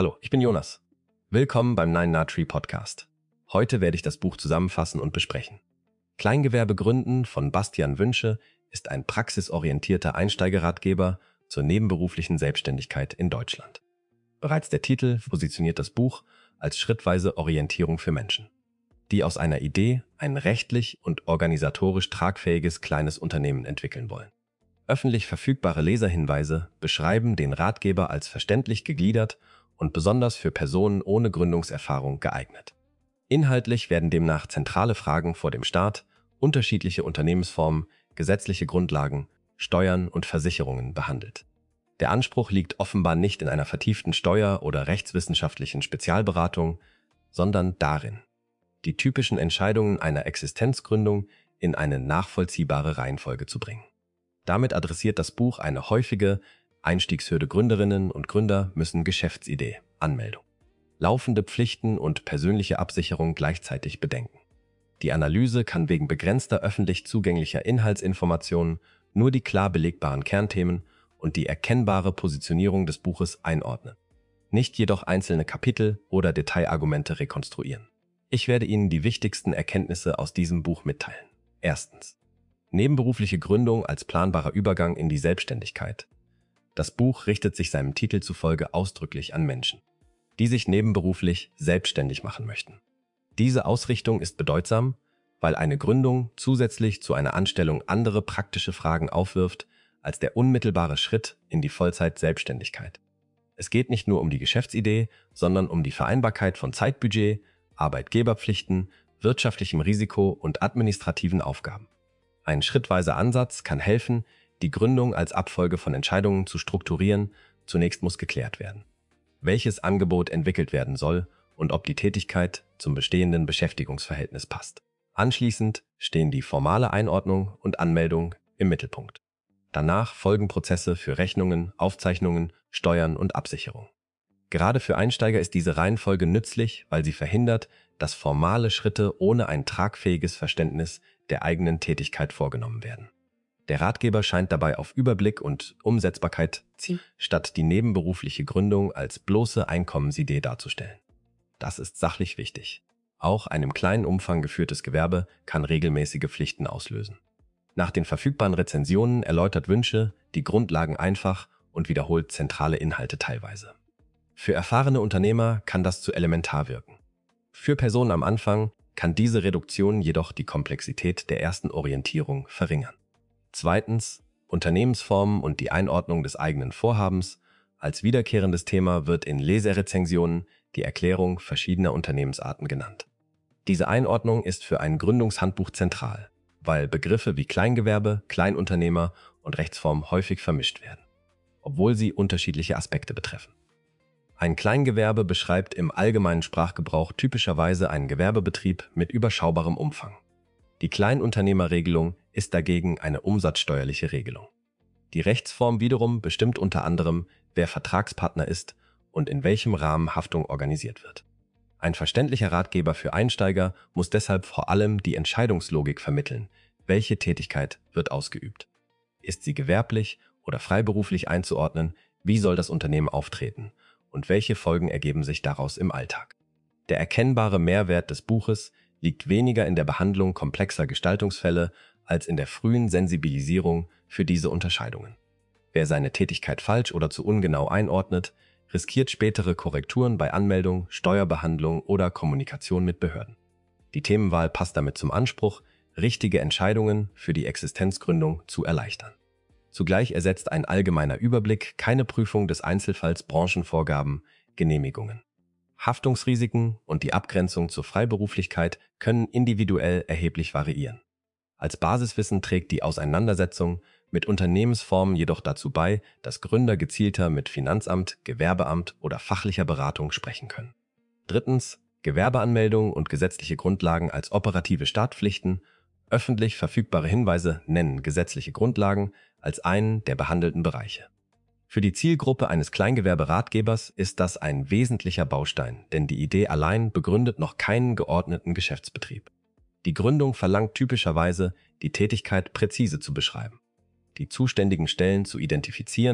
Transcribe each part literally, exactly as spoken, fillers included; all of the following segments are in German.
Hallo, ich bin Jonas. Willkommen beim Nine Nut Tree Podcast. Heute werde ich das Buch zusammenfassen und besprechen. Kleingewerbe gründen von Bastian Wünsche ist ein praxisorientierter Einsteigerratgeber zur nebenberuflichen Selbstständigkeit in Deutschland. Bereits der Titel positioniert das Buch als schrittweise Orientierung für Menschen, die aus einer Idee ein rechtlich und organisatorisch tragfähiges kleines Unternehmen entwickeln wollen. Öffentlich verfügbare Leserhinweise beschreiben den Ratgeber als verständlich gegliedert und besonders für Personen ohne Gründungserfahrung geeignet. Inhaltlich werden demnach zentrale Fragen vor dem Start, unterschiedliche Unternehmensformen, gesetzliche Grundlagen, Steuern und Versicherungen behandelt. Der Anspruch liegt offenbar nicht in einer vertieften Steuer- oder rechtswissenschaftlichen Spezialberatung, sondern darin, die typischen Entscheidungen einer Existenzgründung in eine nachvollziehbare Reihenfolge zu bringen. Damit adressiert das Buch eine häufige Einstiegshürde. Gründerinnen und Gründer müssen Geschäftsidee, Anmeldung, laufende Pflichten und persönliche Absicherung gleichzeitig bedenken. Die Analyse kann wegen begrenzter öffentlich zugänglicher Inhaltsinformationen nur die klar belegbaren Kernthemen und die erkennbare Positionierung des Buches einordnen, nicht jedoch einzelne Kapitel oder Detailargumente rekonstruieren. Ich werde Ihnen die wichtigsten Erkenntnisse aus diesem Buch mitteilen. Erstens. Nebenberufliche Gründung als planbarer Übergang in die Selbstständigkeit. Das Buch richtet sich seinem Titel zufolge ausdrücklich an Menschen, die sich nebenberuflich selbstständig machen möchten. Diese Ausrichtung ist bedeutsam, weil eine Gründung zusätzlich zu einer Anstellung andere praktische Fragen aufwirft als der unmittelbare Schritt in die Vollzeit-Selbstständigkeit. Es geht nicht nur um die Geschäftsidee, sondern um die Vereinbarkeit von Zeitbudget, Arbeitgeberpflichten, wirtschaftlichem Risiko und administrativen Aufgaben. Ein schrittweiser Ansatz kann helfen, die Gründung als Abfolge von Entscheidungen zu strukturieren. Zunächst muss geklärt werden, welches Angebot entwickelt werden soll und ob die Tätigkeit zum bestehenden Beschäftigungsverhältnis passt. Anschließend stehen die formale Einordnung und Anmeldung im Mittelpunkt. Danach folgen Prozesse für Rechnungen, Aufzeichnungen, Steuern und Absicherung. Gerade für Einsteiger ist diese Reihenfolge nützlich, weil sie verhindert, dass formale Schritte ohne ein tragfähiges Verständnis der eigenen Tätigkeit vorgenommen werden. Der Ratgeber scheint dabei auf Überblick und Umsetzbarkeit zielen, statt die nebenberufliche Gründung als bloße Einkommensidee darzustellen. Das ist sachlich wichtig. Auch ein im kleinen Umfang geführtes Gewerbe kann regelmäßige Pflichten auslösen. Nach den verfügbaren Rezensionen erläutert Wünsche die Grundlagen einfach und wiederholt zentrale Inhalte teilweise. Für erfahrene Unternehmer kann das zu elementar wirken. Für Personen am Anfang kann diese Reduktion jedoch die Komplexität der ersten Orientierung verringern. Zweitens, Unternehmensformen und die Einordnung des eigenen Vorhabens. Als wiederkehrendes Thema wird in Leserezensionen die Erklärung verschiedener Unternehmensarten genannt. Diese Einordnung ist für ein Gründungshandbuch zentral, weil Begriffe wie Kleingewerbe, Kleinunternehmer und Rechtsform häufig vermischt werden, obwohl sie unterschiedliche Aspekte betreffen. Ein Kleingewerbe beschreibt im allgemeinen Sprachgebrauch typischerweise einen Gewerbebetrieb mit überschaubarem Umfang. Die Kleinunternehmerregelung ist dagegen eine umsatzsteuerliche Regelung. Die Rechtsform wiederum bestimmt unter anderem, wer Vertragspartner ist und in welchem Rahmen Haftung organisiert wird. Ein verständlicher Ratgeber für Einsteiger muss deshalb vor allem die Entscheidungslogik vermitteln, welche Tätigkeit wird ausgeübt. Ist sie gewerblich oder freiberuflich einzuordnen, wie soll das Unternehmen auftreten und welche Folgen ergeben sich daraus im Alltag. Der erkennbare Mehrwert des Buches liegt weniger in der Behandlung komplexer Gestaltungsfälle als in der frühen Sensibilisierung für diese Unterscheidungen. Wer seine Tätigkeit falsch oder zu ungenau einordnet, riskiert spätere Korrekturen bei Anmeldung, Steuerbehandlung oder Kommunikation mit Behörden. Die Themenwahl passt damit zum Anspruch, richtige Entscheidungen für die Existenzgründung zu erleichtern. Zugleich ersetzt ein allgemeiner Überblick keine Prüfung des Einzelfalls, Branchenvorgaben, Genehmigungen. Haftungsrisiken und die Abgrenzung zur Freiberuflichkeit können individuell erheblich variieren. Als Basiswissen trägt die Auseinandersetzung mit Unternehmensformen jedoch dazu bei, dass Gründer gezielter mit Finanzamt, Gewerbeamt oder fachlicher Beratung sprechen können. Drittens, Gewerbeanmeldung und gesetzliche Grundlagen als operative Startpflichten. Öffentlich verfügbare Hinweise nennen gesetzliche Grundlagen als einen der behandelten Bereiche. Für die Zielgruppe eines Kleingewerberatgebers ist das ein wesentlicher Baustein, denn die Idee allein begründet noch keinen geordneten Geschäftsbetrieb. Die Gründung verlangt typischerweise, die Tätigkeit präzise zu beschreiben, die zuständigen Stellen zu identifizieren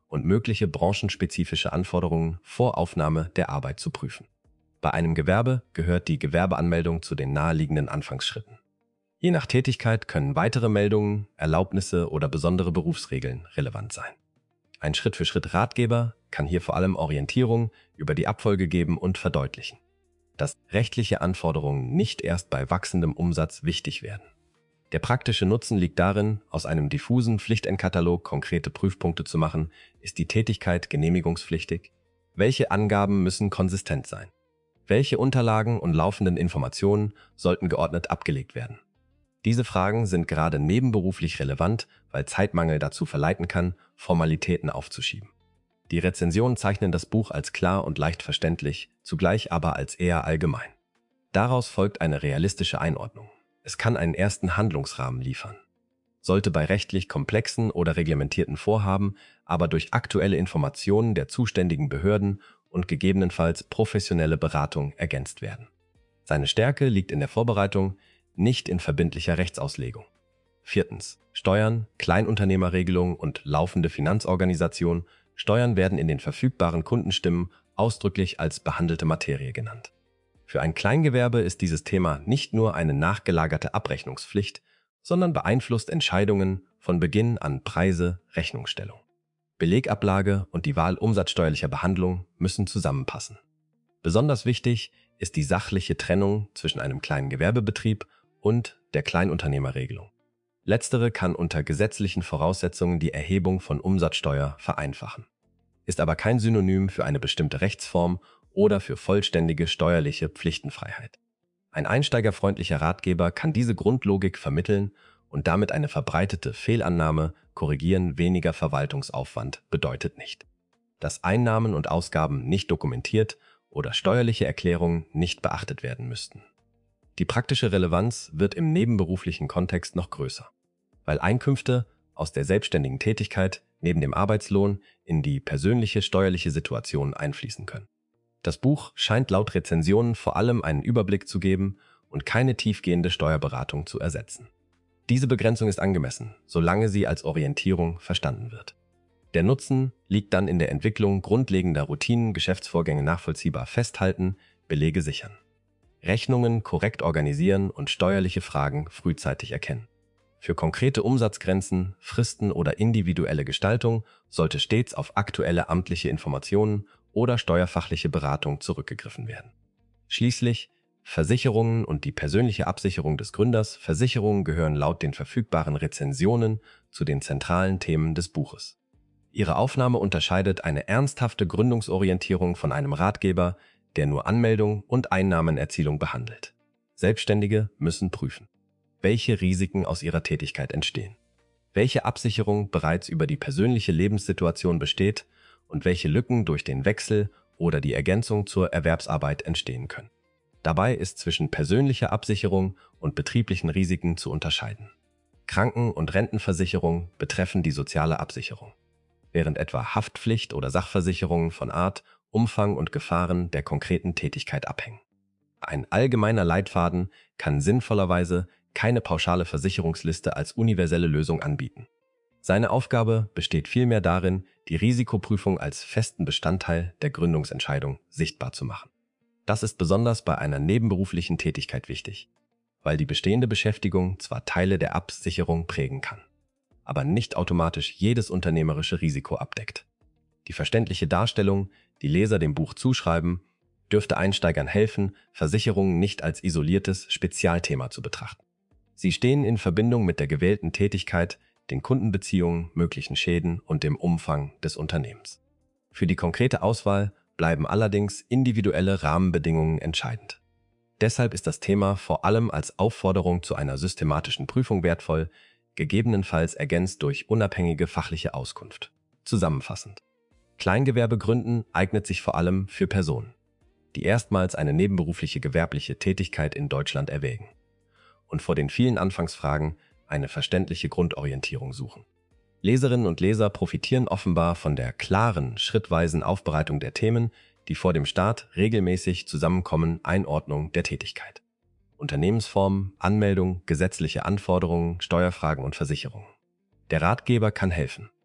und mögliche branchenspezifische Anforderungen vor Aufnahme der Arbeit zu prüfen. Bei einem Gewerbe gehört die Gewerbeanmeldung zu den naheliegenden Anfangsschritten. Je nach Tätigkeit können weitere Meldungen, Erlaubnisse oder besondere Berufsregeln relevant sein. Ein Schritt-für-Schritt-Ratgeber kann hier vor allem Orientierung über die Abfolge geben und verdeutlichen, dass rechtliche Anforderungen nicht erst bei wachsendem Umsatz wichtig werden. Der praktische Nutzen liegt darin, aus einem diffusen Pflichtenkatalog konkrete Prüfpunkte zu machen. Ist die Tätigkeit genehmigungspflichtig? Welche Angaben müssen konsistent sein? Welche Unterlagen und laufenden Informationen sollten geordnet abgelegt werden? Diese Fragen sind gerade nebenberuflich relevant, weil Zeitmangel dazu verleiten kann, Formalitäten aufzuschieben. Die Rezensionen zeichnen das Buch als klar und leicht verständlich, zugleich aber als eher allgemein. Daraus folgt eine realistische Einordnung. Es kann einen ersten Handlungsrahmen liefern. Sollte bei rechtlich komplexen oder reglementierten Vorhaben aber durch aktuelle Informationen der zuständigen Behörden und gegebenenfalls professionelle Beratung ergänzt werden. Seine Stärke liegt in der Vorbereitung, nicht in verbindlicher Rechtsauslegung. Viertens. Steuern, Kleinunternehmerregelung und laufende Finanzorganisation. Steuern werden in den verfügbaren Kundenstimmen ausdrücklich als behandelte Materie genannt. Für ein Kleingewerbe ist dieses Thema nicht nur eine nachgelagerte Abrechnungspflicht, sondern beeinflusst Entscheidungen von Beginn an Preise, Rechnungsstellung. Belegablage und die Wahl umsatzsteuerlicher Behandlung müssen zusammenpassen. Besonders wichtig ist die sachliche Trennung zwischen einem kleinen Gewerbebetrieb und der Kleinunternehmerregelung. Letztere kann unter gesetzlichen Voraussetzungen die Erhebung von Umsatzsteuer vereinfachen, ist aber kein Synonym für eine bestimmte Rechtsform oder für vollständige steuerliche Pflichtenfreiheit. Ein einsteigerfreundlicher Ratgeber kann diese Grundlogik vermitteln und damit eine verbreitete Fehlannahme korrigieren. Weniger Verwaltungsaufwand bedeutet nicht, dass Einnahmen und Ausgaben nicht dokumentiert oder steuerliche Erklärungen nicht beachtet werden müssten. Die praktische Relevanz wird im nebenberuflichen Kontext noch größer, weil Einkünfte aus der selbstständigen Tätigkeit neben dem Arbeitslohn in die persönliche steuerliche Situation einfließen können. Das Buch scheint laut Rezensionen vor allem einen Überblick zu geben und keine tiefgehende Steuerberatung zu ersetzen. Diese Begrenzung ist angemessen, solange sie als Orientierung verstanden wird. Der Nutzen liegt dann in der Entwicklung grundlegender Routinen, Geschäftsvorgänge nachvollziehbar festhalten, Belege sichern, Rechnungen korrekt organisieren und steuerliche Fragen frühzeitig erkennen. Für konkrete Umsatzgrenzen, Fristen oder individuelle Gestaltung sollte stets auf aktuelle amtliche Informationen oder steuerfachliche Beratung zurückgegriffen werden. Schließlich Versicherungen und die persönliche Absicherung des Gründers. Versicherungen gehören laut den verfügbaren Rezensionen zu den zentralen Themen des Buches. Ihre Aufnahme unterscheidet eine ernsthafte Gründungsorientierung von einem Ratgeber, der nur Anmeldung und Einnahmenerzielung behandelt. Selbstständige müssen prüfen, welche Risiken aus ihrer Tätigkeit entstehen, welche Absicherung bereits über die persönliche Lebenssituation besteht und welche Lücken durch den Wechsel oder die Ergänzung zur Erwerbsarbeit entstehen können. Dabei ist zwischen persönlicher Absicherung und betrieblichen Risiken zu unterscheiden. Kranken- und Rentenversicherung betreffen die soziale Absicherung, während etwa Haftpflicht oder Sachversicherungen von Art, Umfang und Gefahren der konkreten Tätigkeit abhängen. Ein allgemeiner Leitfaden kann sinnvollerweise keine pauschale Versicherungsliste als universelle Lösung anbieten. Seine Aufgabe besteht vielmehr darin, die Risikoprüfung als festen Bestandteil der Gründungsentscheidung sichtbar zu machen. Das ist besonders bei einer nebenberuflichen Tätigkeit wichtig, weil die bestehende Beschäftigung zwar Teile der Absicherung prägen kann, aber nicht automatisch jedes unternehmerische Risiko abdeckt. Die verständliche Darstellung, die Leser dem Buch zuschreiben, dürfte Einsteigern helfen, Versicherungen nicht als isoliertes Spezialthema zu betrachten. Sie stehen in Verbindung mit der gewählten Tätigkeit, den Kundenbeziehungen, möglichen Schäden und dem Umfang des Unternehmens. Für die konkrete Auswahl bleiben allerdings individuelle Rahmenbedingungen entscheidend. Deshalb ist das Thema vor allem als Aufforderung zu einer systematischen Prüfung wertvoll, gegebenenfalls ergänzt durch unabhängige fachliche Auskunft. Zusammenfassend: Kleingewerbe gründen eignet sich vor allem für Personen, die erstmals eine nebenberufliche gewerbliche Tätigkeit in Deutschland erwägen und vor den vielen Anfangsfragen eine verständliche Grundorientierung suchen. Leserinnen und Leser profitieren offenbar von der klaren, schrittweisen Aufbereitung der Themen, die vor dem Start regelmäßig zusammenkommen. Einordnung der Tätigkeit, Unternehmensform, Anmeldung, gesetzliche Anforderungen, Steuerfragen und Versicherungen. Der Ratgeber kann helfen,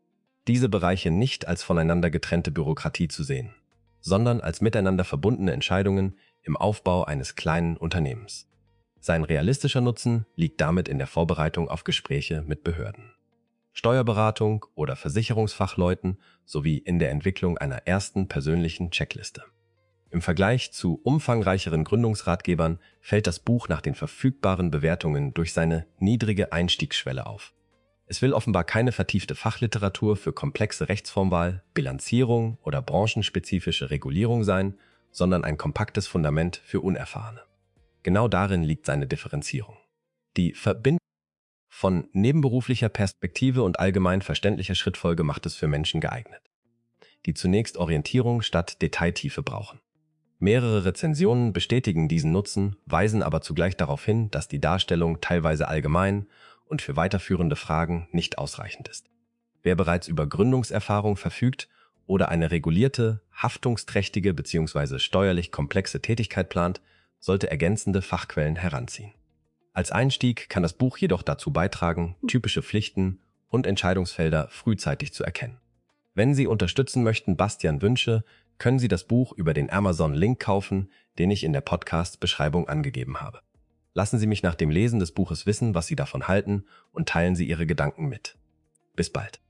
diese Bereiche nicht als voneinander getrennte Bürokratie zu sehen, sondern als miteinander verbundene Entscheidungen im Aufbau eines kleinen Unternehmens. Sein realistischer Nutzen liegt damit in der Vorbereitung auf Gespräche mit Behörden, Steuerberatung oder Versicherungsfachleuten sowie in der Entwicklung einer ersten persönlichen Checkliste. Im Vergleich zu umfangreicheren Gründungsratgebern fällt das Buch nach den verfügbaren Bewertungen durch seine niedrige Einstiegsschwelle auf. Es will offenbar keine vertiefte Fachliteratur für komplexe Rechtsformwahl, Bilanzierung oder branchenspezifische Regulierung sein, sondern ein kompaktes Fundament für Unerfahrene. Genau darin liegt seine Differenzierung. Die Verbindung von nebenberuflicher Perspektive und allgemein verständlicher Schrittfolge macht es für Menschen geeignet, die zunächst Orientierung statt Detailtiefe brauchen. Mehrere Rezensionen bestätigen diesen Nutzen, weisen aber zugleich darauf hin, dass die Darstellung teilweise allgemein und für weiterführende Fragen nicht ausreichend ist. Wer bereits über Gründungserfahrung verfügt oder eine regulierte, haftungsträchtige bzw. steuerlich komplexe Tätigkeit plant, sollte ergänzende Fachquellen heranziehen. Als Einstieg kann das Buch jedoch dazu beitragen, typische Pflichten und Entscheidungsfelder frühzeitig zu erkennen. Wenn Sie unterstützen möchten Bastian Wünsche, können Sie das Buch über den Amazon-Link kaufen, den ich in der Podcast-Beschreibung angegeben habe. Lassen Sie mich nach dem Lesen des Buches wissen, was Sie davon halten, und teilen Sie Ihre Gedanken mit. Bis bald.